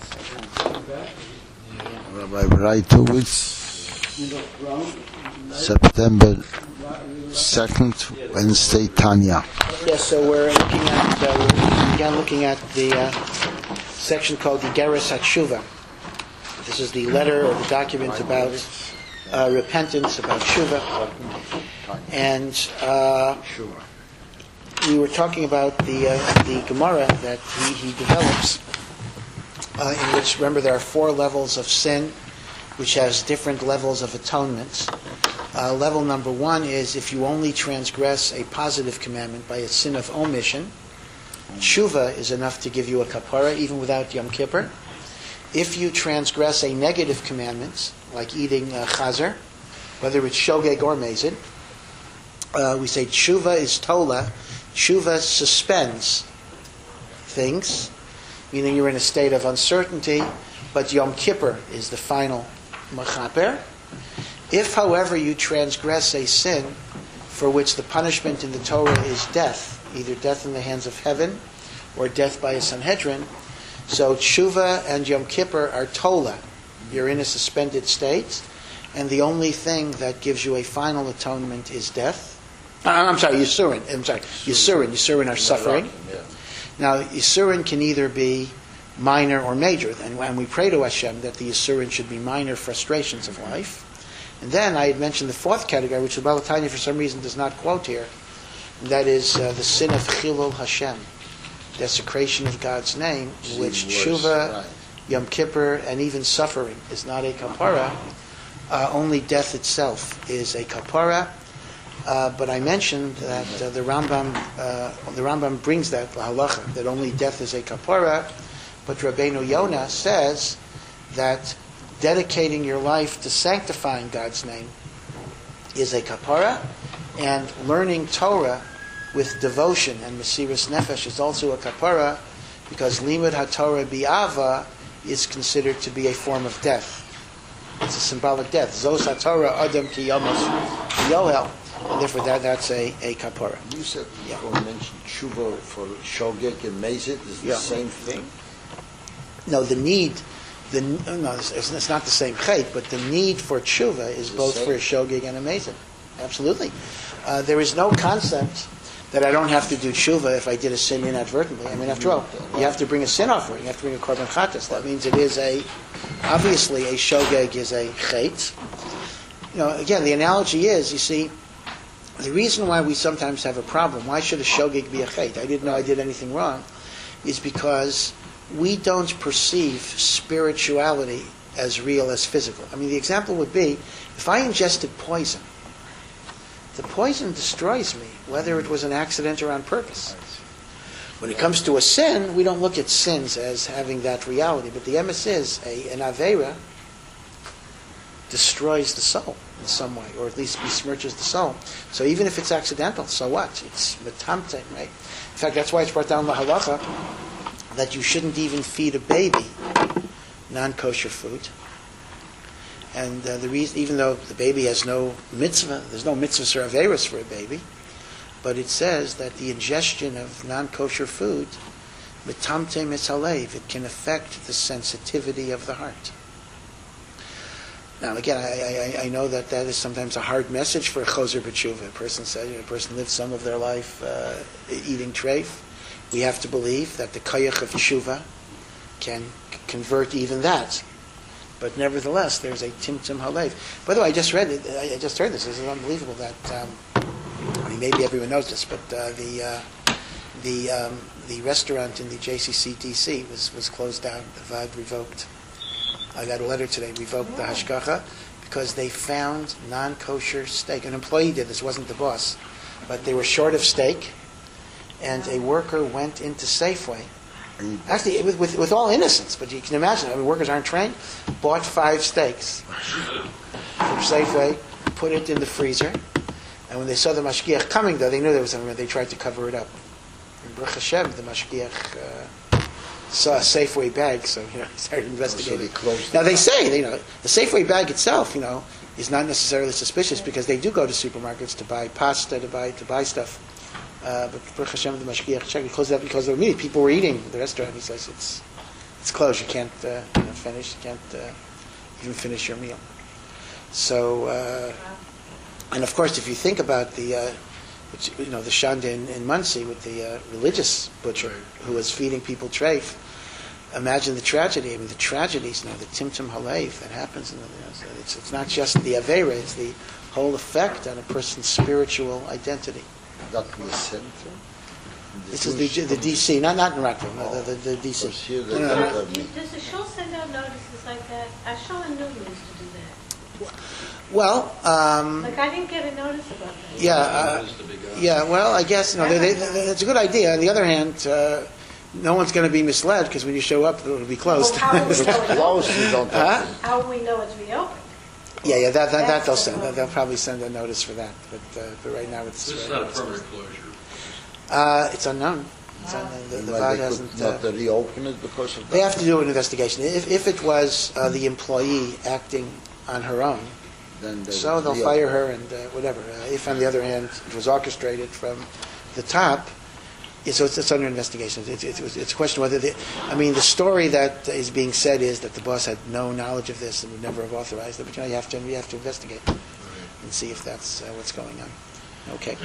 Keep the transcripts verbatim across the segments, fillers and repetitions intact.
Rabbi Breitowitz, September second, Wednesday, Tanya. Yes, so we're looking at, uh, we're again looking at the uh, section called the Geras HaTshuva. This is the letter or the document about uh, repentance, about Tshuva. And uh, we were talking about the uh, the Gemara that he, he develops, uh, in which, remember, there are four levels of sin, which has different levels of atonement. Uh, level number one is if you only transgress a positive commandment by a sin of omission, Tshuva is enough to give you a kapara, even without Yom Kippur. If you transgress a negative commandment, like eating uh, chazer, whether it's shogeg or mezid, uh, we say Tshuva is tola. Tshuva suspends things, meaning you're in a state of uncertainty, but Yom Kippur is the final machaper. If, however, you transgress a sin for which the punishment in the Torah is death, either death in the hands of heaven or death by a Sanhedrin, so Tshuva and Yom Kippur are tola. You're in a suspended state, and the only thing that gives you a final atonement is death. Uh, I'm sorry, Yisurin. I'm sorry, Yisurin. Yisurin are suffering. Now, Yisurin can either be minor or major, and, and we pray to Hashem that the Yisurin should be minor frustrations of life. And then I had mentioned the fourth category, which the Baal Tanya for some reason does not quote here, and that is uh, the sin of Chilul Hashem, desecration of God's name, in which Tshuva, right, Yom Kippur, and even suffering is not a kapara. Uh, only death itself is a kapara. Uh, but I mentioned that uh, the Rambam uh, the Rambam brings that halacha, that only death is a kapara, but Rabbeinu Yonah says that dedicating your life to sanctifying God's name is a kapara, and learning Torah with devotion and mesiras nefesh is also a kapara, because limud haTorah bi'ava is considered to be a form of death. It's a symbolic death. Zos haTorah adam ki yamos yohel. And therefore, that, that's a, a kapara. You said yeah. before you mentioned tshuva for shogeg and mezid is the yeah. same thing. No, the need, the no, it's, it's not the same chait, but the need for tshuva is the both same. for a shogeg and a mezid. Absolutely, uh, there is no concept that I don't have to do tshuva if I did a sin inadvertently. I mean, after all, you have to bring a sin offering. You have to bring a korban chatas. That means it is a obviously a shogeg is a chait. You know, again, the analogy is, you see, the reason why we sometimes have a problem, why should a shogeg be a chait? I didn't know I did anything wrong, is because we don't perceive spirituality as real as physical. I mean, the example would be, if I ingested poison, the poison destroys me, whether it was an accident or on purpose. When it comes to a sin, we don't look at sins as having that reality, but the emes is, a, an aveira destroys the soul in some way, or at least besmirches the soul. So even if it's accidental, so what? It's metamte, right? In fact, that's why it's brought down the halacha that you shouldn't even feed a baby non-kosher food. And uh, the reason, even though the baby has no mitzvah, there's no mitzvah or averos for a baby, but it says that the ingestion of non-kosher food, metamte mitzalev, it can affect the sensitivity of the heart. Now, again, I, I, I know that that is sometimes a hard message for a choser b'tshuva. A person says, you know, a person lives some of their life uh, eating treif. We have to believe that the koyach of tshuva can c- convert even that. But nevertheless, there's a timtum halev. By the way, I just read it. I just heard this. This is unbelievable. That um, I mean, maybe everyone knows this, but uh, the uh, the um, the restaurant in the J C C D C was was closed down. The V A D revoked. I got a letter today, revoked the hashgacha, because they found non-kosher steak. An employee did this, wasn't the boss. But they were short of steak, and a worker went into Safeway. Actually, with, with, with all innocence, but you can imagine, I mean, workers aren't trained, bought five steaks from Safeway, put it in the freezer, and when they saw the mashgiach coming, though, they knew there was something, they tried to cover it up. And Baruch Hashem, the mashgiach uh, saw a Safeway bag, so you know he started investigating. So now they say, you know, the Safeway bag itself, you know, is not necessarily suspicious because they do go to supermarkets to buy pasta, to buy to buy stuff. Uh, but Baruch Hashem, the mashgiach checked, he closed it up because there were people were eating at the restaurant. He says it's it's closed. You can't uh, you know, finish. You can't uh, even finish your meal. So, uh, and of course, if you think about the, uh, which, you know, the shanda in, in Muncie with the uh, religious butcher who was feeding people treif, imagine the tragedy. I mean, the tragedies, you know, the timtum halev that happens. In the, you know, so it's, it's not just the avera; it's the whole effect on a person's spiritual identity. That in the center. The This is the, the D C, not not in Rockville, no, the, the, the D C. Because here they No, no, don't no. have me. Does the show send out notices like that? Our show in Newton used to do that. Well, um, Like, I didn't get a notice about that. yeah, uh, yeah. Well, I guess you know they, they, they, it's a good idea. On the other hand, uh, no one's going to be misled because when you show up, it'll be closed. Well, how will we If know it's it's closed, open? you don't Huh? have to. How will we know it's reopened? Yeah, yeah, that, that, that That's they'll the send. problem. They'll probably send a notice for that. But uh, but right now it's This is right not now a it's, permanent closure. uh, it's unknown. It's unknown. The, the Why V A D they hasn't. could Uh, not reopen it because of that? they have to do an investigation. If if it was uh, the employee acting on her own, Then they so would they'll reopen. fire her and uh, whatever. Uh, if, on the other hand, it was orchestrated from the top, it's, so it's, it's under investigation. It's, it's, it's, it's a question whether the, I mean, the story that is being said is that the boss had no knowledge of this and would never have authorized it. But you know, you have to you have to investigate and see if that's uh, what's going on. Okay.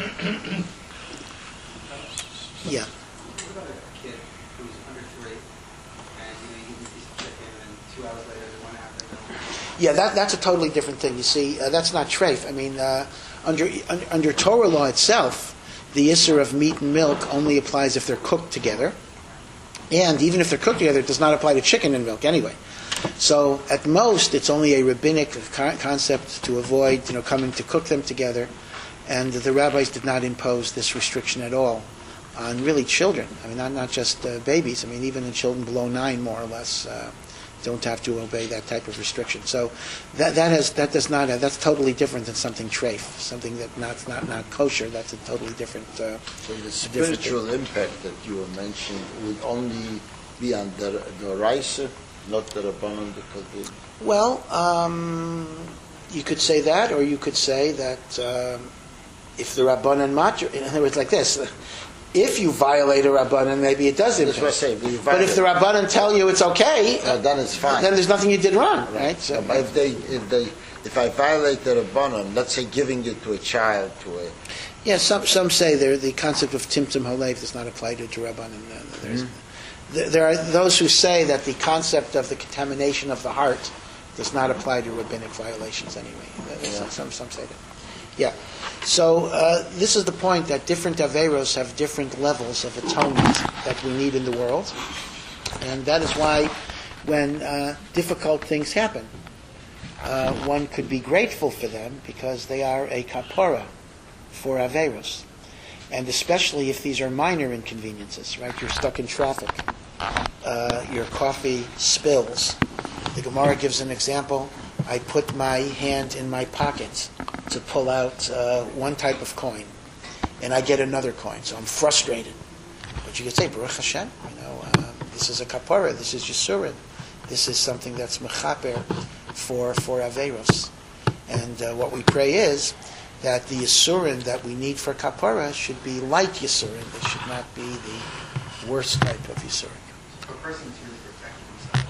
Yeah. What about a kid who's under three, and you know, you eat a piece of chicken, and two hours later, they want to have their milk? Yeah, that, that's a totally different thing. You see, uh, that's not treif. I mean, uh, under, under under Torah law itself, the issur of meat and milk only applies if they're cooked together, and even if they're cooked together, it does not apply to chicken and milk anyway. So at most, it's only a rabbinic con- concept to avoid, you know, coming to cook them together, and the rabbis did not impose this restriction at all on really children. I mean, not not just uh, babies. I mean, even in children below nine, more or less. Uh, don't have to obey that type of restriction. So that that has that does not have, that's totally different than something treif, something that not not not kosher. That's a totally different. Uh, So the different spiritual impact that you were mentioning would only be on the, the Reise, not the Rabbanon, because they, well, um, you could say that, or you could say that um, if the Rabbanan match, in other words, like this. If you violate a Rabbanan, maybe it does that's impact. what I say. If you But if the violate- Rabbanan tell you it's okay, uh, then it's fine. then there's nothing you did wrong, right? So, But if they, if they, if I violate the Rabbanon, let's say giving it to a child, to a, yeah, some some say there the concept of timtum halev does not apply to to Rabbanan. Uh, There's, there, there are those who say that the concept of the contamination of the heart does not apply to rabbinic violations anyway. Uh, Yeah. Some some say that. Yeah. So uh, this is the point that different averos have different levels of atonement that we need in the world, and that is why when uh, difficult things happen, uh, one could be grateful for them because they are a kapora for averos, and especially if these are minor inconveniences. Right? You're stuck in traffic. Uh, your coffee spills. The Gemara gives an example. I put my hand in my pocket to pull out uh, one type of coin, and I get another coin, so I'm frustrated. But you could say, Baruch Hashem, you know, uh, this is a kapara, this is Yisurin, this is something that's mechaper for for Averos. And uh, what we pray is that the Yisurin that we need for kapara should be light Yisurin, it should not be the worst type of Yisurin. So a person's here to protect themselves.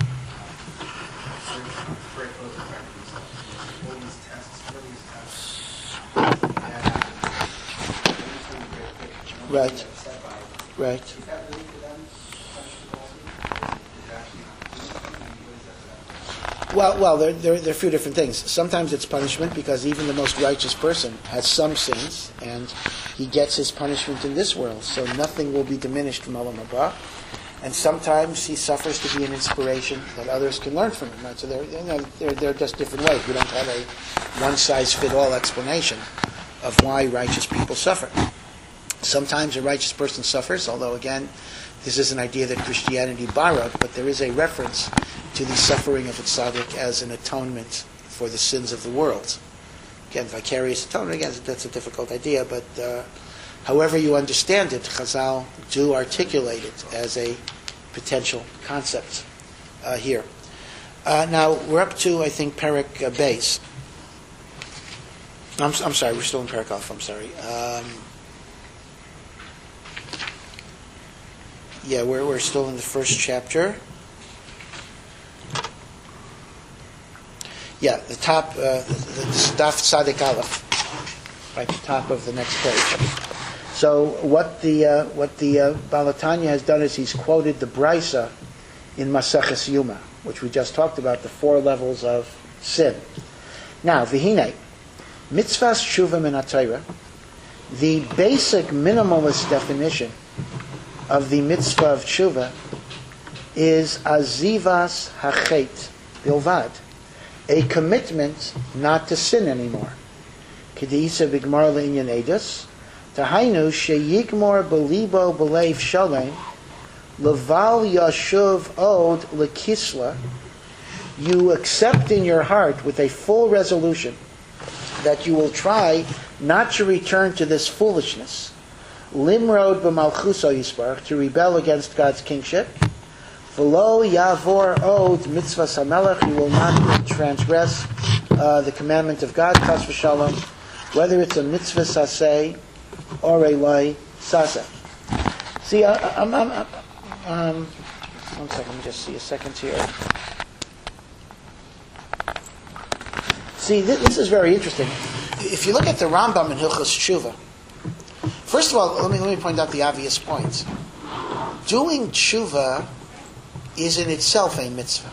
Uh, very close to protect themselves. All these tests, what are these tests? That happens. They just want to get a picture. No one Right. gets upset by it. Right. Is that really for them? Punishment also? Is it actually not doing something? What is that for them? Well, well, there, there, there are a few different things. Sometimes it's punishment because even the most righteous person has some sins, and he gets his punishment in this world, so nothing will be diminished from Olam Haba. And sometimes he suffers to be an inspiration that others can learn from him. Right? So they're, you know, they're, they're just different ways. We don't have a one-size-fit-all explanation of why righteous people suffer. Sometimes a righteous person suffers, although, again, this is an idea that Christianity borrowed, but there is a reference to the suffering of a tzaddik as an atonement for the sins of the world. Again, vicarious atonement, again, that's a difficult idea, but uh, however you understand it, Chazal do articulate it as a potential concept uh, here. Uh, now, we're up to, I think, Perek uh, Beis. I'm, I'm sorry, we're still in Perek Aleph, I'm sorry. Um, yeah, we're, we're still in the first chapter. Yeah, the top, uh, the, the Daf Tzadik Aleph, right, the top of the next page. So what the uh, what the uh, Balatanya has done is he's quoted the Brisa in Maseches Yuma, which we just talked about, the four levels of sin. Now, v'hinei, mitzvahs tshuva min haTorah, the basic minimalist definition of the mitzvah of tshuva is azivas hachet bilvad, a commitment not to sin anymore. Kedisa bigmar le'inyan edus, tahainu sheyigmor belibo belev shalem, leval yashuv od lekisla, you accept in your heart with a full resolution that you will try not to return to this foolishness. Limrod b'malchuso yisparach, to rebel against God's kingship. V'lo yavor od mitzvah samelech, you will not transgress uh, the commandment of God, chas v'shalom, whether it's a mitzvah saseh or a loy saseh. See, I, I'm, I'm, I'm, um, one second, let me just see a second here. See, this, this is very interesting. If you look at the Rambam in Hilchos Tshuva, first of all, let me let me point out the obvious points. Doing tshuva is in itself a mitzvah.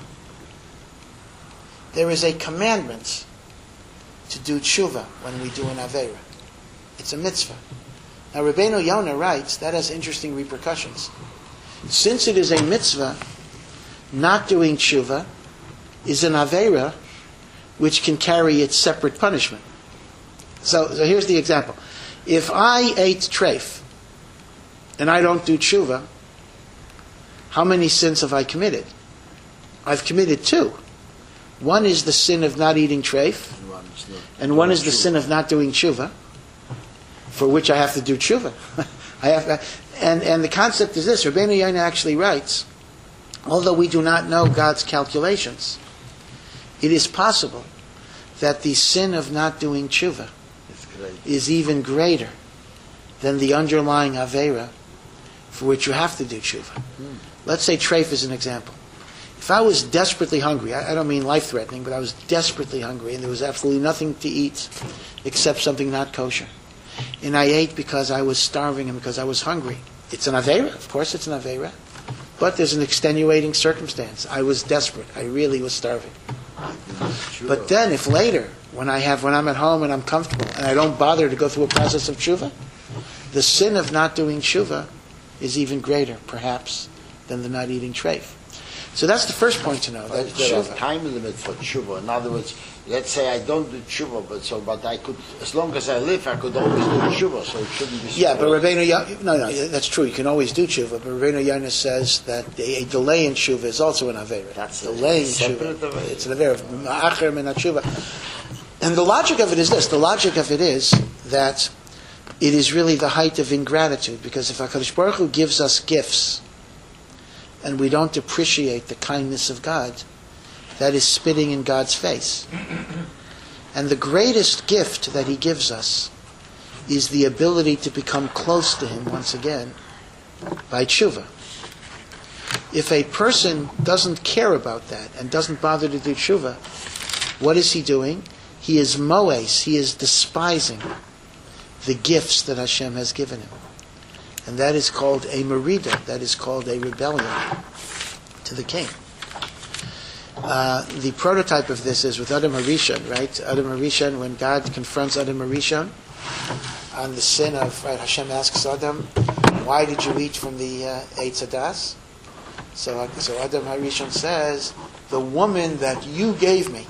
There is a commandment to do tshuva when we do an aveira. It's a mitzvah. Now, Rabbeinu Yonah writes that has interesting repercussions. Since it is a mitzvah, not doing tshuva is an aveira which can carry its separate punishment. So, so here's the example. If I ate treif and I don't do tshuva, how many sins have I committed? I've committed two. One is the sin of not eating treif, and one is the sin of not doing tshuva, for which I have to do tshuva. I have to, and, and the concept is this. Rabbeinu Yonah actually writes, although we do not know God's calculations, it is possible that the sin of not doing tshuva is even greater than the underlying aveira for which you have to do tshuva. Mm. Let's say treif is an example. If I was desperately hungry, I, I don't mean life-threatening, but I was desperately hungry and there was absolutely nothing to eat except something not kosher, and I ate because I was starving and because I was hungry, it's an aveira. Of course it's an aveira. But there's an extenuating circumstance. I was desperate. I really was starving. Sure. But then, if later, when I have, when I'm at home and I'm comfortable, and I don't bother to go through a process of tshuva, the sin of not doing tshuva is even greater, perhaps, than the not eating treif. So that's the first point to know. But That is there tshuva. a time limit for tshuva? In other words, let's say I don't do tshuva, but so, but I could, as long as I live, I could always do tshuva. So it shouldn't be. Yeah, but Rabbeinu Yonah, no, no, that's true. You can always do tshuva, but Rabbeinu Yonah says that a delay in tshuva is also an avera. That's delay in separate tshuva. avera. It's an avera. Ma'acher min tshuva. And the logic of it is this: the logic of it is that it is really the height of ingratitude, because if HaKadosh Baruch Hu gives us gifts and we don't appreciate the kindness of God, that is spitting in God's face. And the greatest gift that He gives us is the ability to become close to Him once again by tshuva. If a person doesn't care about that and doesn't bother to do tshuva, what is he doing? He is moes, he is despising the gifts that Hashem has given him. And that is called a merida, that is called a rebellion to the king. Uh, the prototype of this is with Adam HaRishon, right? Adam HaRishon, when God confronts Adam HaRishon on the sin of, right, Hashem asks Adam, why did you eat from the uh, Eitz Hadas? So, so Adam HaRishon says, the woman that you gave me,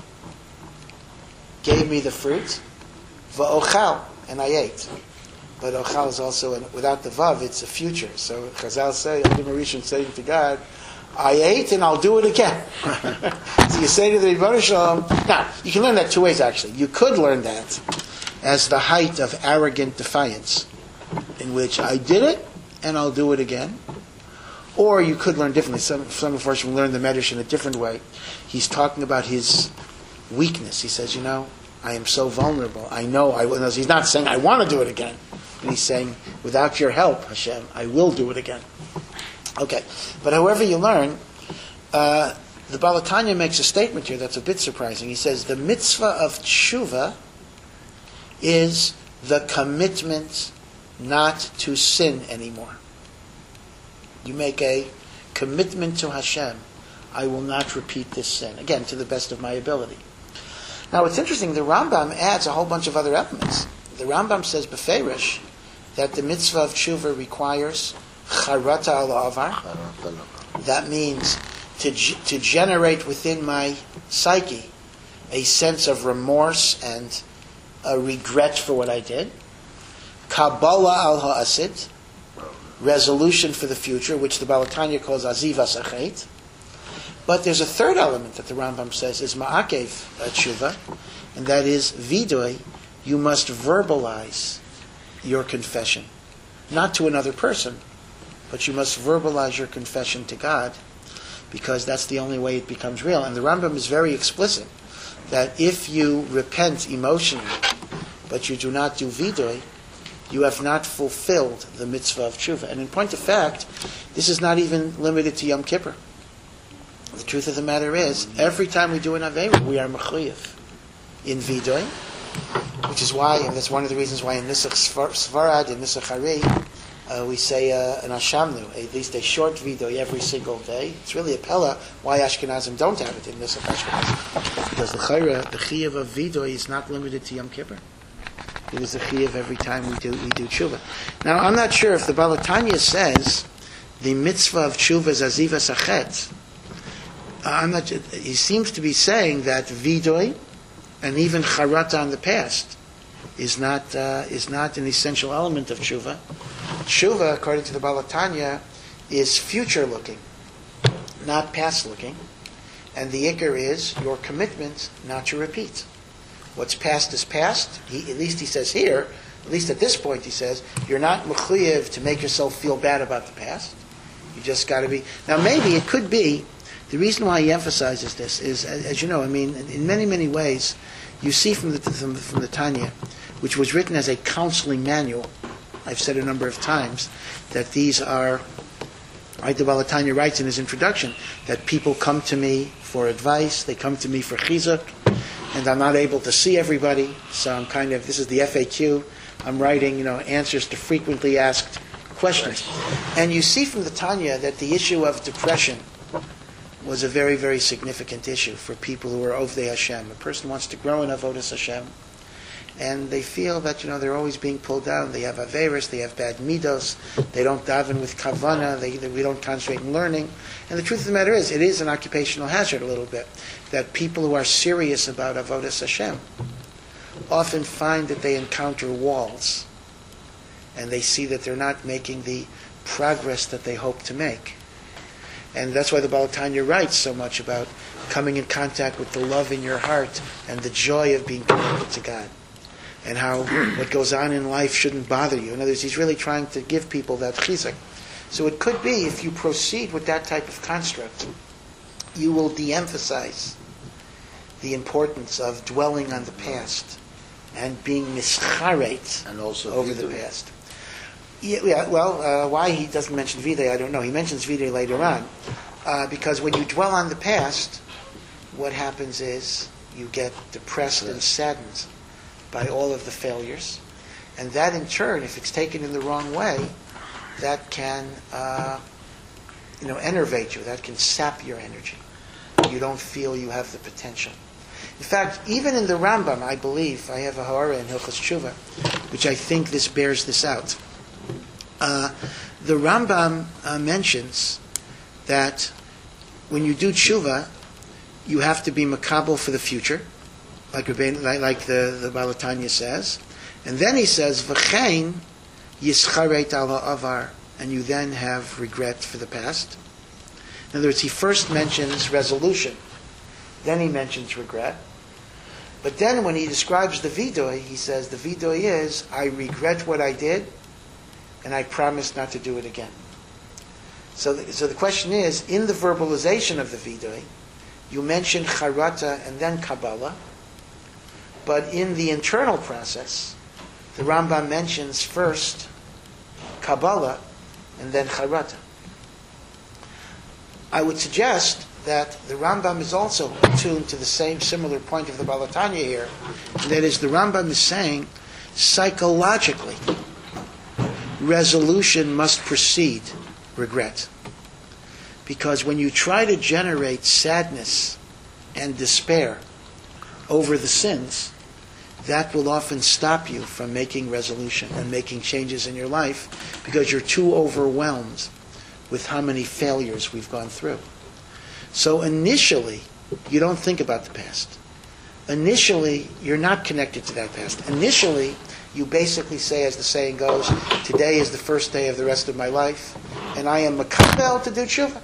gave me the fruit, va'ochal, and I ate. But ochal is also, an, without the vav, it's a future. So Chazal say, Adam HaRishon saying to God, I ate and I'll do it again. So you say to the Rebbeinu Shalom, now, you can learn that two ways actually. You could learn that as the height of arrogant defiance, in which I did it and I'll do it again. Or you could learn differently. Some, some of us will learn the Medrash in a different way. He's talking about his weakness. He says, you know, I am so vulnerable. I know I will. He's not saying I want to do it again. But he's saying, without your help, Hashem, I will do it again. Okay. But however you learn, uh, the Baal HaTanya makes a statement here that's a bit surprising. He says the mitzvah of tshuva is the commitment not to sin anymore. You make a commitment to Hashem. I will not repeat this sin. Again, to the best of my ability. Now, it's interesting, the Rambam adds a whole bunch of other elements. The Rambam says, beferish, that the mitzvah of tshuva requires charata al avar. That means to, to generate within my psyche a sense of remorse and a regret for what I did. Kabbalah al ha'asid, resolution for the future, which the Baal HaTanya calls azivas achet. But there's a third element that the Rambam says is ma'akev tshuva, and that is vidui. You must verbalize your confession, not to another person, but you must verbalize your confession to God, because that's the only way it becomes real. And the Rambam is very explicit that if you repent emotionally, but you do not do vidui, you have not fulfilled the mitzvah of tshuva. And in point of fact, this is not even limited to Yom Kippur. The truth of the matter is, every time we do an Aveira, we are mechuyev in vidui, which is why, and that's one of the reasons why in Nisach Svarad, in Nisach Hari, uh, we say uh, an Ashamnu, at least a short vidui every single day. It's really a pella why Ashkenazim don't have it in Nisach Ashkenazim. Because the chayra, the chiyuv of vidui is not limited to Yom Kippur. It is a chiyuv every time we do we do tshuva. Now, I'm not sure if the Baal HaTanya says the mitzvah of tshuva is azivas achet. I'm not. He seems to be saying that vidui and even charata on the past is not uh, is not an essential element of tshuva. Tshuva, according to the Baal HaTanya, is future looking, not past looking, and the ikar is your commitment not to repeat. What's past is past. He, at least he says here, at least at this point he says, you're not mechuyev to make yourself feel bad about the past. You just got to be. Now maybe it could be, the reason why he emphasizes this is, as you know, I mean, in many, many ways, you see from the, from, from the Tanya, which was written as a counseling manual, I've said a number of times, that these are, right, the Baal HaTanya writes in his introduction, that people come to me for advice, they come to me for chizuk, and I'm not able to see everybody, so I'm kind of, this is the F A Q, I'm writing, you know, answers to frequently asked questions. And you see from the Tanya that the issue of depression was a very, very significant issue for people who are Ovdei Hashem. A person wants to grow in Avodas Hashem, and they feel that, you know, they're always being pulled down. They have Averis, they have bad midos, they don't daven with kavana, they, they, we don't concentrate in learning. And the truth of the matter is, it is an occupational hazard a little bit, that people who are serious about Avodas Hashem often find that they encounter walls, and they see that they're not making the progress that they hope to make. And that's why the Baal HaTanya writes so much about coming in contact with the love in your heart and the joy of being connected to God, and how what goes on in life shouldn't bother you. In other words, he's really trying to give people that chizuk. So it could be, if you proceed with that type of construct, you will de-emphasize the importance of dwelling on the past and being mischaret And also over the vidui. past. Yeah, yeah, well, uh, why he doesn't mention vidui, I don't know. He mentions vidui later on. Uh, because when you dwell on the past, what happens is you get depressed and saddened by all of the failures. And that in turn, if it's taken in the wrong way, that can uh, you know, enervate you. That can sap your energy. You don't feel you have the potential. In fact, even in the Rambam, I believe, I have a Ha'ara in Hilchos Tshuva, which I think this bears this out. Uh, the Rambam uh, mentions that when you do tshuva, you have to be makabel for the future, like Rebbeinu, like, like the, the Baal HaTanya says. And then he says, v'chein yischaret al ha'avar, and you then have regret for the past. In other words, he first mentions resolution, then he mentions regret. But then when he describes the vidui, he says the vidui is, I regret what I did, and I promise not to do it again. So the, so the question is, in the verbalization of the vidui, you mention charata and then Kabbalah, but in the internal process, the Rambam mentions first Kabbalah and then charata. I would suggest that the Rambam is also attuned to the same similar point of the Baal HaTanya here. And that is, the Rambam is saying, psychologically, resolution must precede regret. Because when you try to generate sadness and despair over the sins, that will often stop you from making resolution and making changes in your life because you're too overwhelmed with how many failures we've gone through. So initially, you don't think about the past. Initially, you're not connected to that past. Initially, you basically say, as the saying goes, today is the first day of the rest of my life, and I am makabel to do tshuva.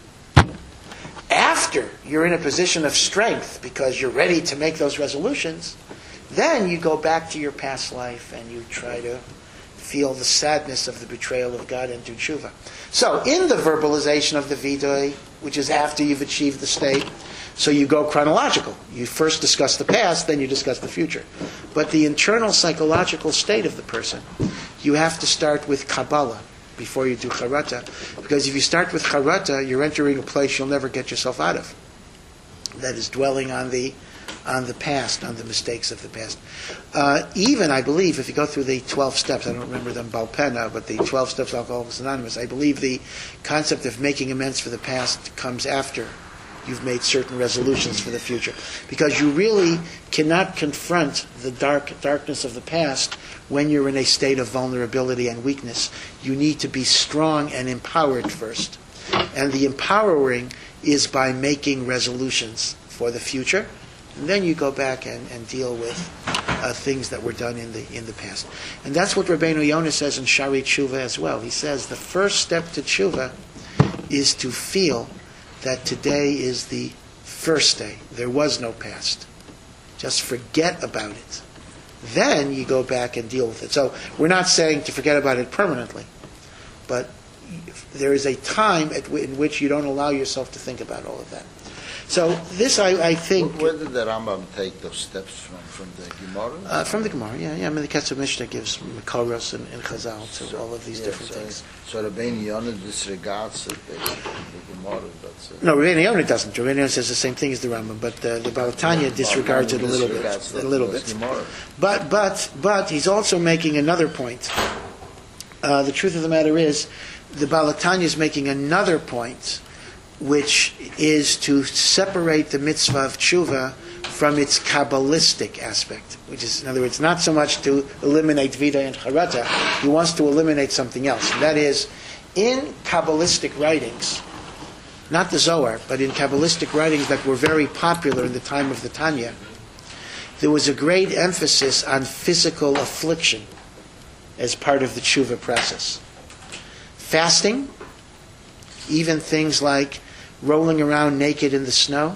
After you're in a position of strength because you're ready to make those resolutions, then you go back to your past life and you try to feel the sadness of the betrayal of God and do tshuva. So, in the verbalization of the vidoy, which is after you've achieved the state, so you go chronological. You first discuss the past, then you discuss the future. But the internal psychological state of the person, you have to start with Kabbalah before you do charata. Because if you start with charata, you're entering a place you'll never get yourself out of. That is dwelling on the on the past, on the mistakes of the past. Uh, even, I believe, if you go through the twelve steps, I don't remember them Balpena, but the twelve steps of Alcoholics Anonymous, I believe the concept of making amends for the past comes after you've made certain resolutions for the future. Because you really cannot confront the dark darkness of the past when you're in a state of vulnerability and weakness. You need to be strong and empowered first. And the empowering is by making resolutions for the future. And then you go back and, and deal with uh, things that were done in the in the past. And that's what Rabbeinu Yonah says in Shari Tshuva as well. He says the first step to Tshuva is to feel that today is the first day. There was no past. Just forget about it. Then you go back and deal with it. So we're not saying to forget about it permanently, but there is a time at w- in which you don't allow yourself to think about all of that. So this, I, I think... Where did the Rambam take those steps from? From the Gemara? Uh, from the Gemara, yeah. yeah. I mean, the Ketzer Mishnah gives Makoros and, and Chazal to So, all of these yeah, different so, things. So Rabbeinu Yonah disregards it, the, the Gemara, that's it. No, Rabbeinu Yonah doesn't. Rabbeinu Yonah says the same thing as the Rambam, but uh, the Baal HaTanya disregards it a little bit. Disregards A little the bit. Gemara. But, but, but he's also making another point. Uh, the truth of the matter is, the Baal HaTanya is making another point, which is to separate the mitzvah of tshuva from its Kabbalistic aspect, which is, in other words, not so much to eliminate Vida and Charata, he wants to eliminate something else. And that is, in Kabbalistic writings, not the Zohar, but in Kabbalistic writings that were very popular in the time of the Tanya, there was a great emphasis on physical affliction as part of the tshuva process. Fasting, even things like rolling around naked in the snow,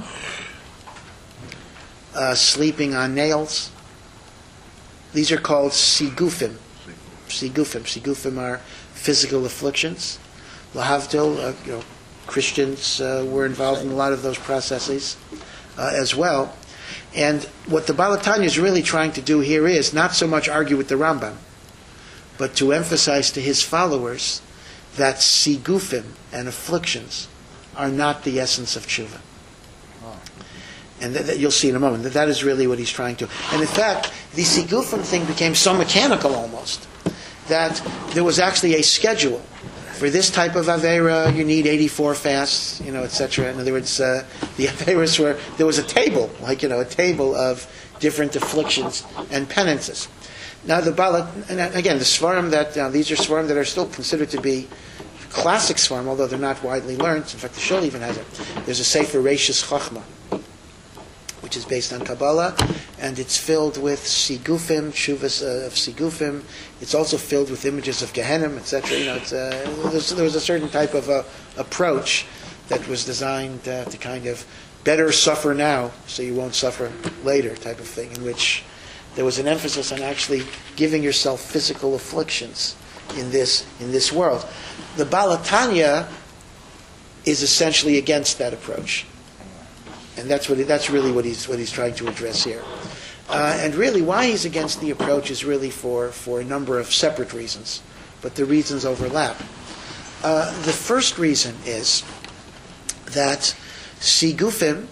uh, sleeping on nails. These are called sigufim. Sigufim. Sigufim are physical afflictions. Lahavdil, uh, you know, Christians uh, were involved in a lot of those processes uh, as well. And what the Baal HaTanya is really trying to do here is not so much argue with the Rambam, but to emphasize to his followers that sigufim and afflictions are not the essence of tshuva. And that, that you'll see in a moment that that is really what he's trying to. And in fact, the sigufim thing became so mechanical almost that there was actually a schedule for this type of avera. You need eighty-four fasts, you know, et cetera. In other words, uh, the averas were there was a table, like you know, a table of different afflictions and penances. Now the Baal, and again, the svarim that uh, these are svarim that are still considered to be classic svarim, although they're not widely learned. In fact, the Shul even has it. There's a Sefer Reishis Chachma, which is based on Kabbalah, and it's filled with sigufim, shuvas uh, of sigufim. It's also filled with images of Gehenim, et cetera. You know, it's, uh, there's, there was a certain type of uh, approach that was designed uh, to kind of better suffer now, so you won't suffer later, type of thing, in which there was an emphasis on actually giving yourself physical afflictions in this in this world. The Baal HaTanya is essentially against that approach, and that's what he, that's really what he's what he's trying to address here. Uh, and really, why he's against the approach is really for for a number of separate reasons, but the reasons overlap. Uh, the first reason is that Sigufim,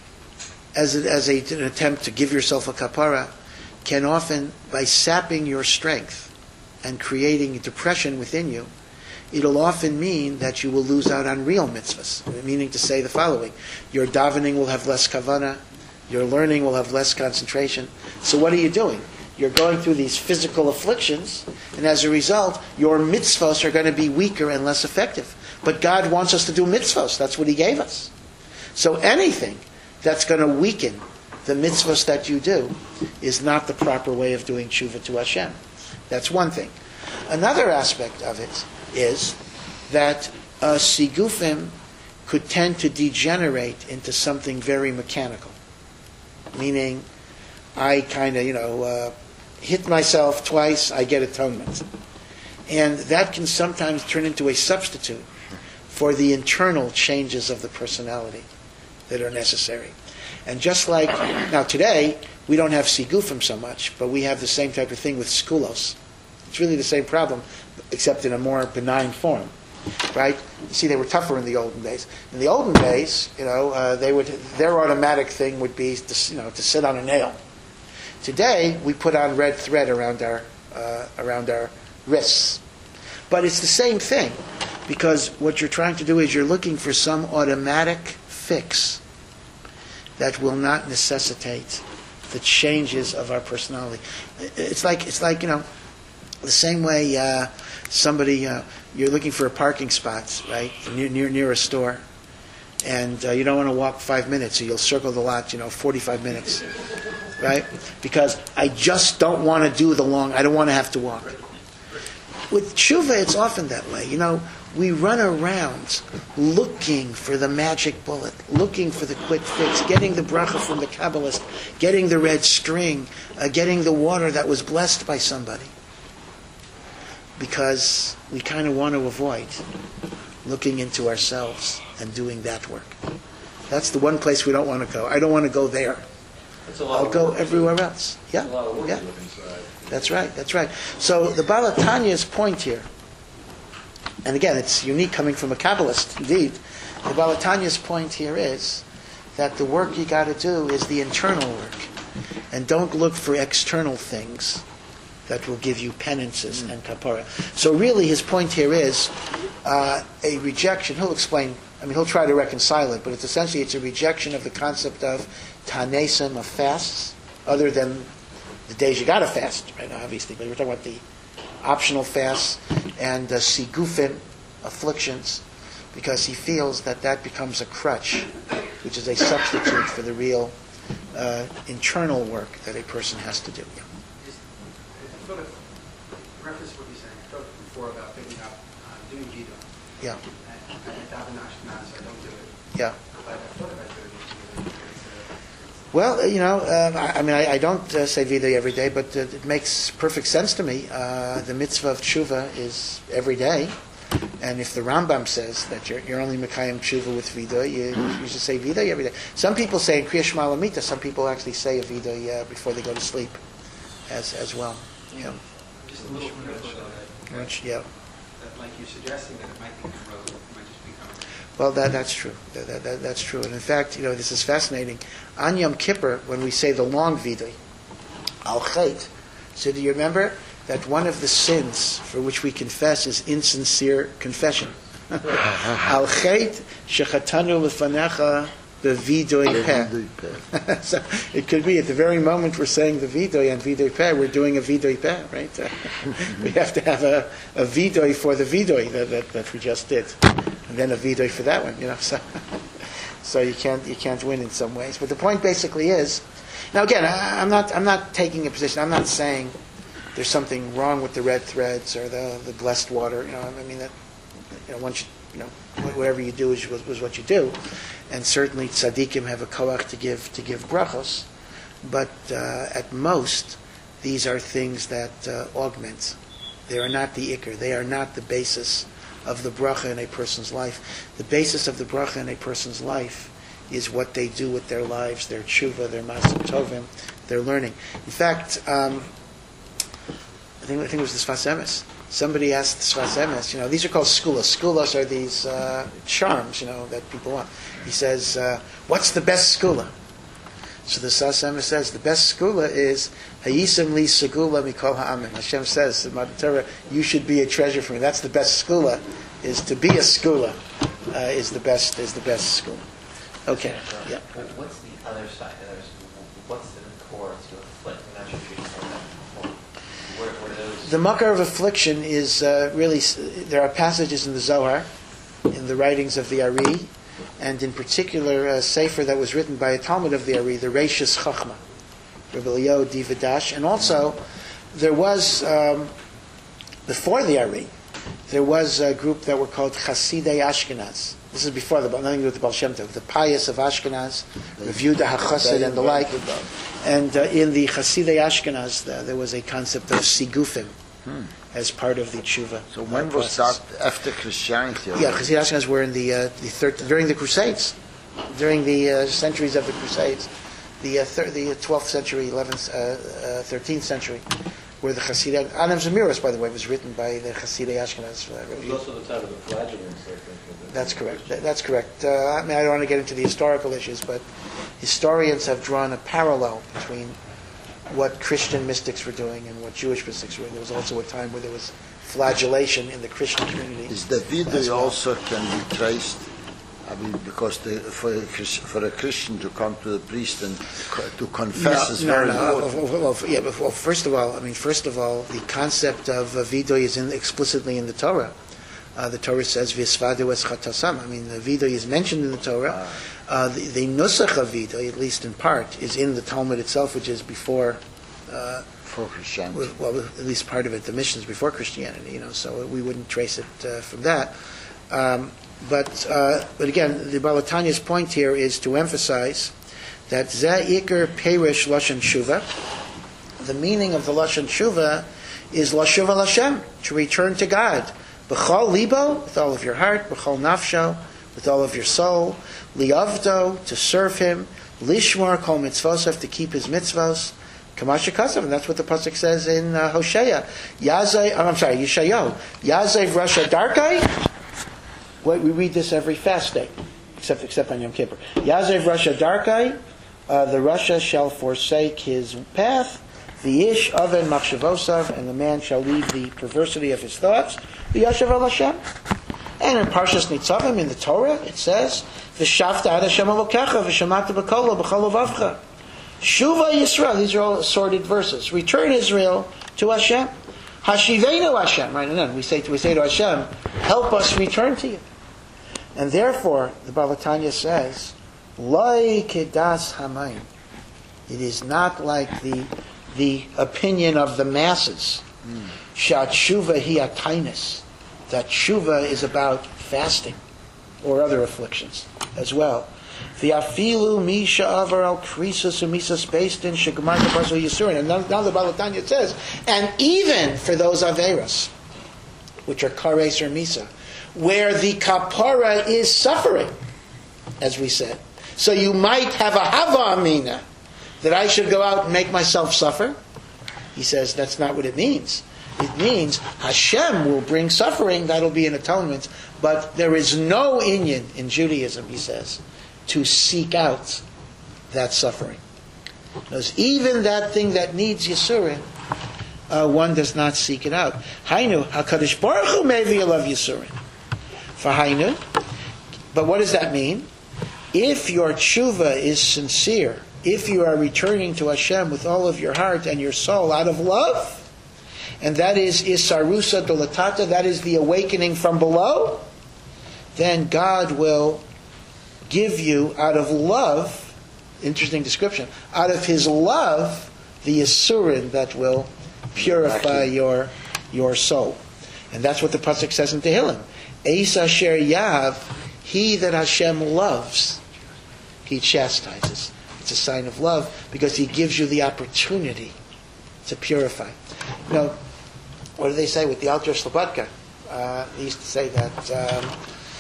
as, a, as a, an attempt to give yourself a kapara, can often, by sapping your strength and creating depression within you, it'll often mean that you will lose out on real mitzvahs. Meaning to say the following: your davening will have less kavana, your learning will have less concentration. So what are you doing? You're going through these physical afflictions, and as a result, your mitzvahs are going to be weaker and less effective. But God wants us to do mitzvahs. That's what He gave us. So anything that's going to weaken the mitzvahs that you do is not the proper way of doing tshuva to Hashem. That's one thing. Another aspect of it is that uh, sigufim could tend to degenerate into something very mechanical. Meaning, I kind of, you know, uh, hit myself twice, I get atonement. And that can sometimes turn into a substitute for the internal changes of the personality that are necessary. And just like, now today, we don't have sigufim so much, but we have the same type of thing with skulos. It's really the same problem, except in a more benign form, right? You see, they were tougher in the olden days. In the olden days, you know, uh, they would their automatic thing would be to, you know, to sit on a nail. Today, we put on red thread around our uh, around our wrists, but it's the same thing, because what you're trying to do is you're looking for some automatic fix that will not necessitate the changes of our personality. It's like it's like you know. The same way uh, somebody, uh, you're looking for a parking spot, right, near near, near a store, and uh, you don't want to walk five minutes, so you'll circle the lot, you know, forty-five minutes, right? Because I just don't want to do the long, I don't want to have to walk. With tshuva, it's often that way. You know, we run around looking for the magic bullet, looking for the quick fix, getting the bracha from the Kabbalist, getting the red string, uh, getting the water that was blessed by somebody. Because we kind of want to avoid looking into ourselves and doing that work. That's the one place we don't want to go. I don't want to go there. I'll go everywhere else. Yeah, yeah. That's right. That's right. So the Baal HaTanya's point here, and again, it's unique coming from a Kabbalist. Indeed, the Baal HaTanya's point here is that the work you got to do is the internal work, and don't look for external things that will give you penances mm. and kapara. So really his point here is uh, a rejection. He'll explain, I mean, he'll try to reconcile it, but it's essentially it's a rejection of the concept of tanesim, of fasts, other than the days you got to fast, right now, obviously, but we're talking about the optional fasts and uh, sigufim, afflictions, because he feels that that becomes a crutch, which is a substitute for the real uh, internal work that a person has to do. Yeah. Sort of reference what you're saying. I talked before about picking up uh, doing Gita. Yeah. And I daven Ashkenaz, so I don't do it. Yeah. But I thought about doing it. Well, you know, uh, I, I mean, I, I don't uh, say Vidui every day, but uh, it makes perfect sense to me. Uh, the mitzvah of tshuva is every day, and if the Rambam says that you're, you're only mekayim tshuva with Vidui, you, you should say Vidui every day. Some people say in Kriya Shema Lamita, some people actually say a Vidui uh, before they go to sleep, as as well. Yeah. Just a little critical though, that, Which, yeah. that like you're suggesting that it might become rote, it might just become... Well, that, that's true. That, that, that, that's true. And in fact, you know, this is fascinating. On Yom Kippur, when we say the long Vidui, Al Chait, so do you remember that one of the sins for which we confess is insincere confession? Al Chait shechatanu lefanecha bevidui peh. So it could be at the very moment we're saying the vidui and vidui peh, we're doing a vidui peh, right? Uh, we have to have a, a vidui for the vidui that, that, that we just did, and then a vidui for that one, you know. So, so you can't you can't win in some ways. But the point basically is, now again, I, I'm not I'm not taking a position. I'm not saying there's something wrong with the red threads or the the blessed water. You know, I mean that you know once you, you know whatever you do is was, was what you do. And certainly tzaddikim have a koach to give to give brachos, but uh, at most these are things that uh, augment. They are not the ikr. They are not the basis of the bracha in a person's life. The basis of the bracha in a person's life is what they do with their lives, their tshuva, their masim tovim, their learning. In fact, um, I think I think it was the Sfas Emes somebody asked Sfas Emes, you know, these are called skulas. Skulas are these uh, charms, you know, that people want. He says, uh, what's the best skula? So the Sfas Emes says, the best skula is Hayisem li segula mikol ha'amim. Hashem says, in Matan Torah, you should be a treasure for me. That's the best skula, is to be a skula, uh, is the best is the best skula. Okay, yeah. Well, what's the other side? There's, what's the core to afflict? I'm not sure if you told that before. Where, where those... The makar of affliction is uh, really, there are passages in the Zohar, in the writings of the Ari, and in particular a sefer that was written by a Talmud of the Ari, the Reishis Chachma, Rabbi Eliyahu Dividash, and also there was, um, before the Ari, there was a group that were called Chasidei Ashkenaz. This is before the, nothing to do with the Baal Shem Tov, the pious of Ashkenaz, Rav Yehuda HaChassid and the like. And uh, in the Chasidei Ashkenaz, uh, there was a concept of sigufim hmm. as part of the tshuva. So when was that after Christianity? Yeah, Chasidei Ashkenaz were in the, uh, the third, during the Crusades, during the uh, centuries of the Crusades, the uh, thir- the twelfth century, eleventh, uh, uh, thirteenth century, where the Chasidei, Anam Zemiros, by the way, was written by the Chasidei Ashkenaz. Uh, it was also the time of the flagellants, I think. That's correct. That, that's correct. Uh, I mean, I don't want to get into the historical issues, but historians have drawn a parallel between what Christian mystics were doing and what Jewish mystics were doing. There was also a time where there was flagellation in the Christian community. Is the video well. also can be traced? I mean, because the, for, a, for a Christian to come to the priest and co- to confess no, is no, very no. good. Well, well, yeah, but, well, first of all, I mean, first of all, the concept of uh, vidoy is in, explicitly in the Torah. Uh, the Torah says v'yisvadu es chatasam. I mean, the vidoy is mentioned in the Torah. Uh, the, the nusach of vidoy, at least in part, is in the Talmud itself, which is before. Uh, for Christianity. Well, at least part of it, the missions before Christianity. You know, so we wouldn't trace it uh, from that. Um, But uh, but again, the Baal HaTanya's point here is to emphasize that Zeh Iker Perish Lashon Shuva. The meaning of the Lashon Shuva is Lashuva Lashem, to return to God. B'chol libo, with all of your heart. B'chol nafsho, with all of your soul. Liavdo, to serve Him. Lishmor kol mitzvosav, to keep His mitzvos. Kamasha Kasav, and that's what the pasuk says in uh, Hosea. Yazay, oh, I'm sorry, Yeshayahu. Yazay Rasha Darkai. We read this every fast day, except except on Yom Kippur. Yazev Rasha Darkai, uh, the Rasha shall forsake his path. The Ish Oven Machshavosav, and the man shall leave the perversity of his thoughts. The Yashav El Hashem. And in Parshas Nitzavim in the Torah it says, "V'shavta ad Hashem Elokecha v'shamata b'kolo b'chol levavcha." Shuva Yisrael. These are all assorted verses. Return Israel to Hashem. Hashivenu Hashem. Right, and then we say to we say to Hashem, help us return to you. And therefore, the Baal HaTanya says, Loi kedas hamayim. It is not like the the opinion of the masses. Shat shuva hi atainis. That shuva is about fasting or other afflictions as well. The afilu misha avar al krisus umisas based in shegmar kapaso yisurin. And now, now the Baal HaTanya says, and even for those averas, which are kares or misa, where the kapara is suffering, as we said. So you might have a hava amina, that I should go out and make myself suffer. He says that's not what it means. It means Hashem will bring suffering, that'll be an atonement, but there is no inyan in Judaism, he says, to seek out that suffering. Because even that thing that needs Yisurin, uh, one does not seek it out. Hainu, HaKadosh Baruch Hu maybe love Yisurin. For Hainu. But what does that mean? If your tshuva is sincere, if you are returning to Hashem with all of your heart and your soul out of love, and that is Isarusa Dolatata, that is the awakening from below, then God will give you out of love, interesting description, out of His love, the Yisurin that will purify your your soul. And that's what the pasuk says in Tehillim. Eis asher yav, he that Hashem loves, He chastises. It's a sign of love because He gives you the opportunity to purify. You know, what do they say with the Alter Slobodka? Uh, they used to say that um,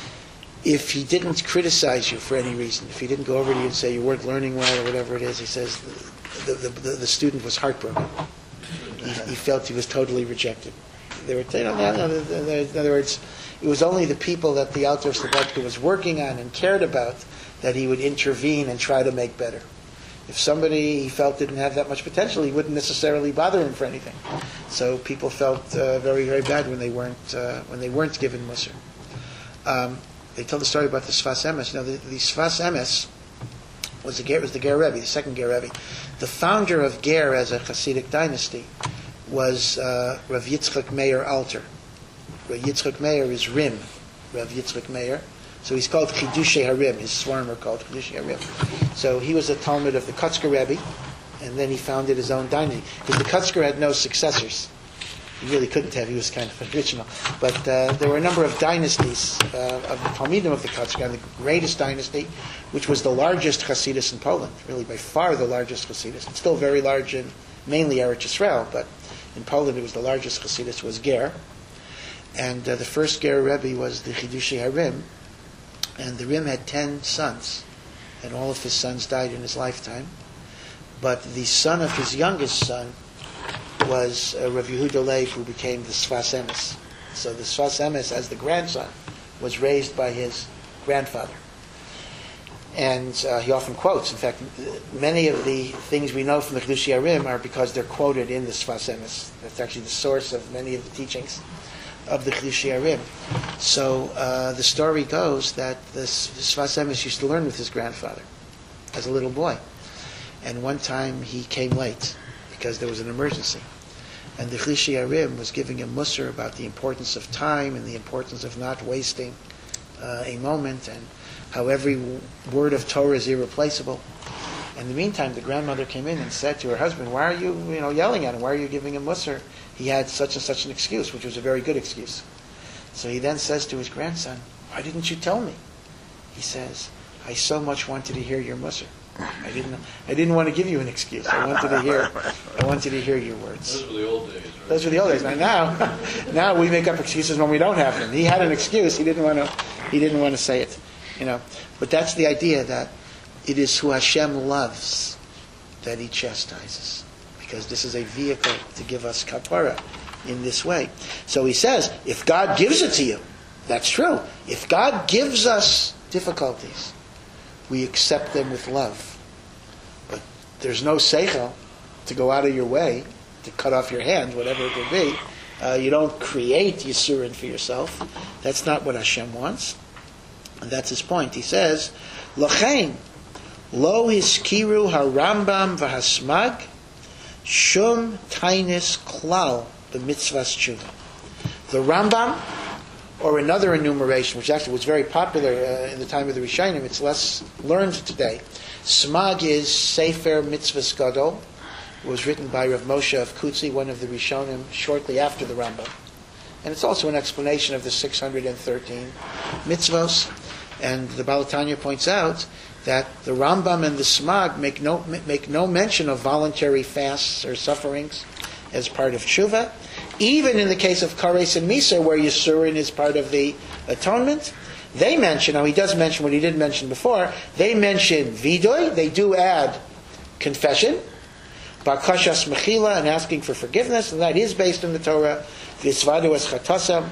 if he didn't criticize you for any reason, if he didn't go over to you and say you weren't learning well or whatever it is, he says the, the, the, the student was heartbroken. He, he felt he was totally rejected. They were, you know, in other words, it was only the people that the Alter Slobodka was working on and cared about that he would intervene and try to make better. If somebody he felt didn't have that much potential, he wouldn't necessarily bother him for anything. So people felt uh, very, very bad when they weren't uh, when they weren't given Musar. Um, they tell the story about the Sfas Emes. You know, the, the Sfas Emes was the Ger, was the Ger Rebbe, the second Ger Rebbe. The founder of Ger as a Hasidic dynasty was uh, Rav Yitzchak Meir Alter. Rav Yitzchak Meir is Rim, Rav Yitzchak Meir. So he's called Chidushei Harim. His swarm are called Chidushei Harim. So he was a Talmud of the Kotzker Rebbe, and then he founded his own dynasty. Because the Kotzker had no successors. He really couldn't have. He was kind of original. But uh, there were a number of dynasties uh, of the Talmidim of the Kotzker, and the greatest dynasty, which was the largest Hasidus in Poland, really by far the largest Hasidus. It's still very large in mainly Eretz Yisrael, but in Poland it was the largest Hasidus, was Ger. And uh, the first Ger Rebbe was the Chidushei Harim, and the Rim had ten sons, and all of his sons died in his lifetime. But the son of his youngest son was uh, Rav Yehuda Leib, who became the Sfas Emes. So the Sfas Emes, as the grandson, was raised by his grandfather. And uh, he often quotes, in fact, many of the things we know from the Chidushei Harim are because they're quoted in the Sfas Emes. That's actually the source of many of the teachings of the Chidushei Harim. So uh, the story goes that the Sfas Emes used to learn with his grandfather as a little boy. And one time he came late because there was an emergency. And the Chidushei Harim was giving him Musar about the importance of time and the importance of not wasting uh, a moment, and how every w- word of Torah is irreplaceable. In the meantime, the grandmother came in and said to her husband, "Why are you, you know, yelling at him? Why are you giving him Musar? He had such and such an excuse," which was a very good excuse. So he then says to his grandson, "Why didn't you tell me?" He says, "I so much wanted to hear your Musar. I didn't. I didn't want to give you an excuse. I wanted to hear. I wanted to hear your words." Those were the old days, right? Those were the old days. Now, now, now we make up excuses when we don't have them. He had an excuse. He didn't want to. He didn't want to say it. You know. But that's the idea, that it is who Hashem loves that He chastises, because this is a vehicle to give us kapara in this way. So he says, if God gives it to you, that's true. If God gives us difficulties, we accept them with love. But there's no seichel to go out of your way to cut off your hand, whatever it would be. Uh, you don't create Yisurin for yourself. That's not what Hashem wants. And that's his point. He says, L'chein, lo hiskiru harambam v'hasmag, shum tainis klal b'mitzvahs tshuva. The Rambam, or another enumeration, which actually was very popular uh, in the time of the Rishonim, it's less learned today. Smag is Sefer Mitzvahs Gadol. It was written by Rav Moshe of Kutzi, one of the Rishonim, shortly after the Rambam. And it's also an explanation of the six hundred thirteen mitzvos. And the Baal Tanya points out that the Rambam and the Smag make no make no mention of voluntary fasts or sufferings as part of tshuva. Even in the case of Kares and Misa, where Yisurin is part of the atonement, they mention, now he does mention what he didn't mention before, they mention Vidoy, they do add confession, Bakashas Mechila, and asking for forgiveness, and that is based in the Torah, Visvadu es Chatasam.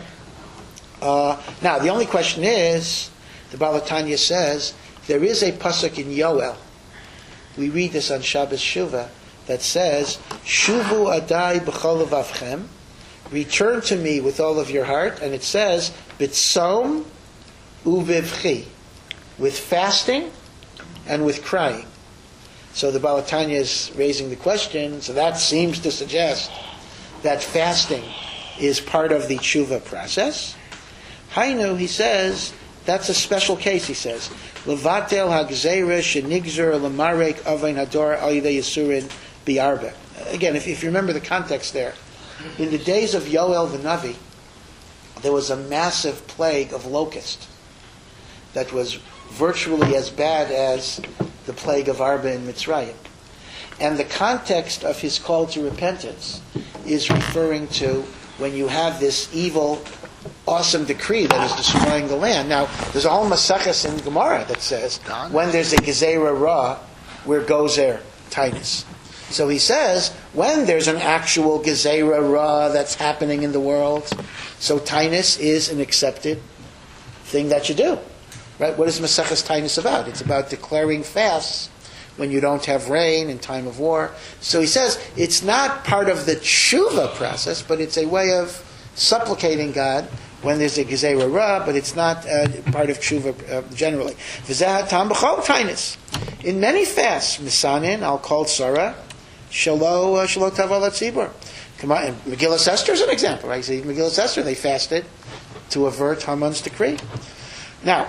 Uh, now, the only question is, the Baal Tanya says, there is a pasuk in Yoel, we read this on Shabbos Shuvah, that says, Shuvu adai b'chol levavchem, return to me with all of your heart, and it says, B'tzom uvivchi, with fasting and with crying. So the Baal Tanya is raising the question, so that seems to suggest that fasting is part of the tshuva process. Hainu, he says, that's a special case, he says. Levatel hagzeira shenigzer lemarek avain hador al yidei yisurin bi'arba. Again, if, if you remember the context there, in the days of Yoel the Navi, there was a massive plague of locust that was virtually as bad as the plague of Arba in Mitzrayim. And the context of his call to repentance is referring to when you have this evil, awesome decree that is destroying the land. Now, there's a whole Maseches in Gemara that says when there's a Gezerah Ra, we're Gozer Tinus. So he says, when there's an actual gezerah ra that's happening in the world, so tainus is an accepted thing that you do. Right? What is Maseches Tainus about? It's about declaring fasts when you don't have rain in time of war. So he says it's not part of the tshuva process, but it's a way of supplicating God when there's a gezerah ra, but it's not uh, part of tshuva uh, generally. V'zeh tam b'chol tainus. In many fasts, misanin, I'll call tzara, shalo uh, shalo taval atzibur. Come on, and Megillah Esther is an example, right? So Megillah Esther, they fasted to avert Haman's decree. Now,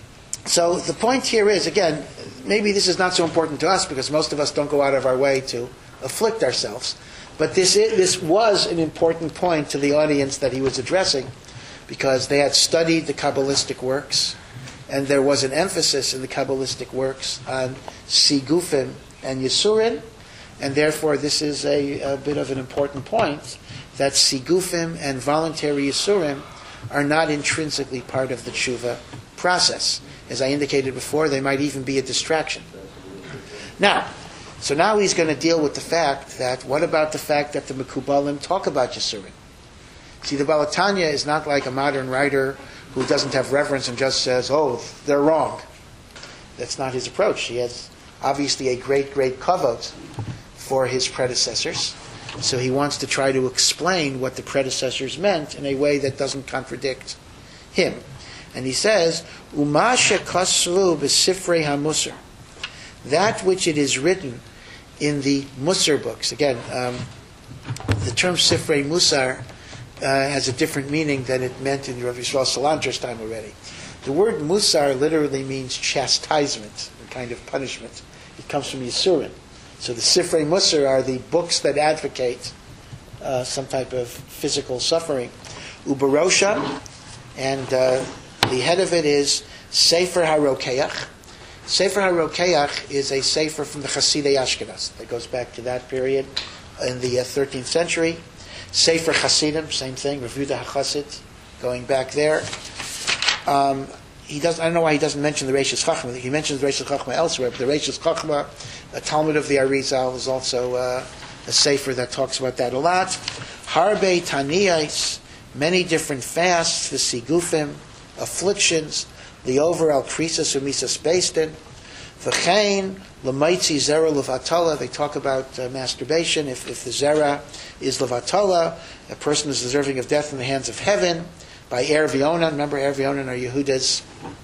so the point here is, again, maybe this is not so important to us because most of us don't go out of our way to afflict ourselves. But this is, this was an important point to the audience that he was addressing because they had studied the Kabbalistic works and there was an emphasis in the Kabbalistic works on Sigufim and Yisurin, and therefore this is a, a bit of an important point that Sigufim and voluntary Yisurim are not intrinsically part of the tshuva process. As I indicated before, they might even be a distraction. Now, so now he's going to deal with the fact that, what about the fact that the Mekubalim talk about Yisurim? See, the Baal HaTanya is not like a modern writer who doesn't have reference and just says, oh, they're wrong. That's not his approach. He has obviously a great, great kavod for his predecessors. So he wants to try to explain what the predecessors meant in a way that doesn't contradict him. And he says, Uma shekasru b'sifrei hamusar. That which it is written in the Musar books. Again, um, the term Sifrei Musar uh, has a different meaning than it meant in Rav Yisrael Salanter's time already. The word Musar literally means chastisement, a kind of punishment. It comes from Yisurin. So the Sifrei Musar are the books that advocate uh, some type of physical suffering. Ubarosha, and uh, the head of it is Sefer HaRokeach. Sefer HaRokeach is a sefer from the Chasidei Ashkenaz that goes back to that period in the uh, thirteenth century. Sefer Chasidim, same thing, Rav Yehuda HaChassid, going back there. Um, he does. I don't know why he doesn't mention the Reishis Chachma. He mentions the Reishis Chachma elsewhere, but the Reishis Chachma, a Talmud of the Arizal, is also uh, a sefer that talks about that a lot. Harbe Taniyais, many different fasts, the Sigufim, afflictions, the overall krisis umisas beistin, v'chein l'maitzi zera levatala. They talk about uh, masturbation. If, if the zera is levatala, a person is deserving of death in the hands of heaven. By Er V'Onan, remember Er V'Onan are Yehuda's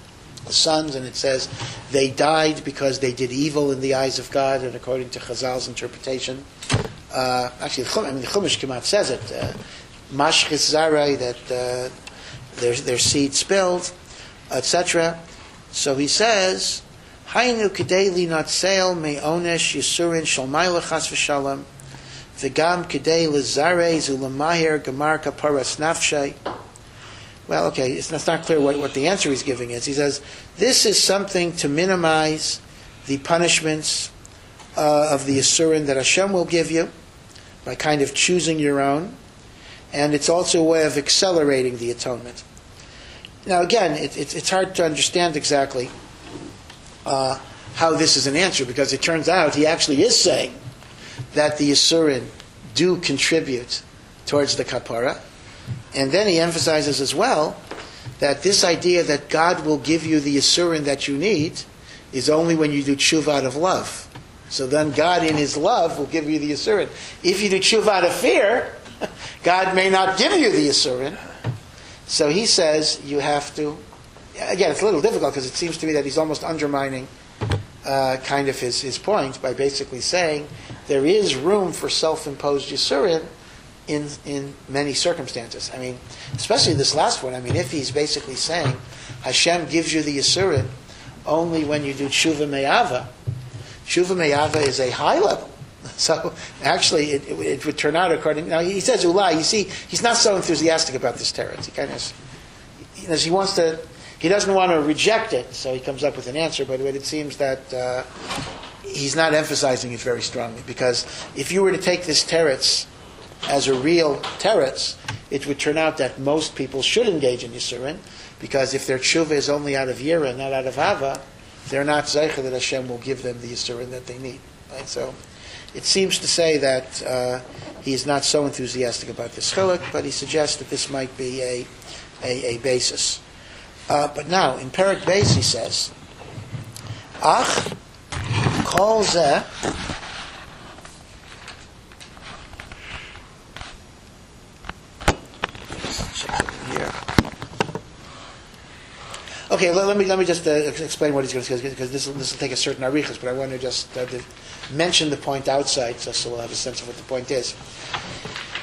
sons, and it says they died because they did evil in the eyes of God, and according to Chazal's interpretation, uh, actually, the Chum, I mean, the Chumash Kemat says it, uh, mashchis zarai, that uh, their their seed spilled, et cetera. So he says, Hainu kedei li natseil me'onesh yisurin shalmayla chas v'shalom v'gam kedei lizarei zulamahir gamar kaparas nafshay. Well, okay, it's, it's not clear what, what the answer he's giving is. He says, this is something to minimize the punishments uh, of the yisurin that Hashem will give you by kind of choosing your own, and it's also a way of accelerating the atonement. Now, again, it, it, it's hard to understand exactly uh, how this is an answer, because it turns out he actually is saying that the Yisurin do contribute towards the kapara. And then he emphasizes as well that this idea that God will give you the Yisurin that you need is only when you do tshuva out of love. So then God in His love will give you the Yisurin. If you do tshuva out of fear, God may not give you the Yisurin. So he says you have to, again, it's a little difficult because it seems to me that he's almost undermining uh, kind of his, his point by basically saying there is room for self-imposed Yisurin in in many circumstances. I mean, especially this last one. I mean, if he's basically saying Hashem gives you the Yisurin only when you do Tshuva Me'ava, Tshuva Me'ava is a high level. So actually, it, it, it would turn out according. Now he says Ulai. You see, he's not so enthusiastic about this teretz. He kind of, you know, he wants to. He doesn't want to reject it, so he comes up with an answer. But it seems that uh, he's not emphasizing it very strongly, because if you were to take this teretz as a real teretz, it would turn out that most people should engage in Yisurin, because if their tshuva is only out of yira, not out of hava, they're not zeicha that Hashem will give them the Yisurin that they need. Right? So it seems to say that uh, he is not so enthusiastic about this chiluk, but he suggests that this might be a, a, a basis. Uh, but now, in Perek Beis, he says, Ach kol zeh here. Okay, let, let me let me just uh, explain what he's going to say, because this will this will take a certain arichas, but I want to just uh, to mention the point outside, so, so we'll have a sense of what the point is.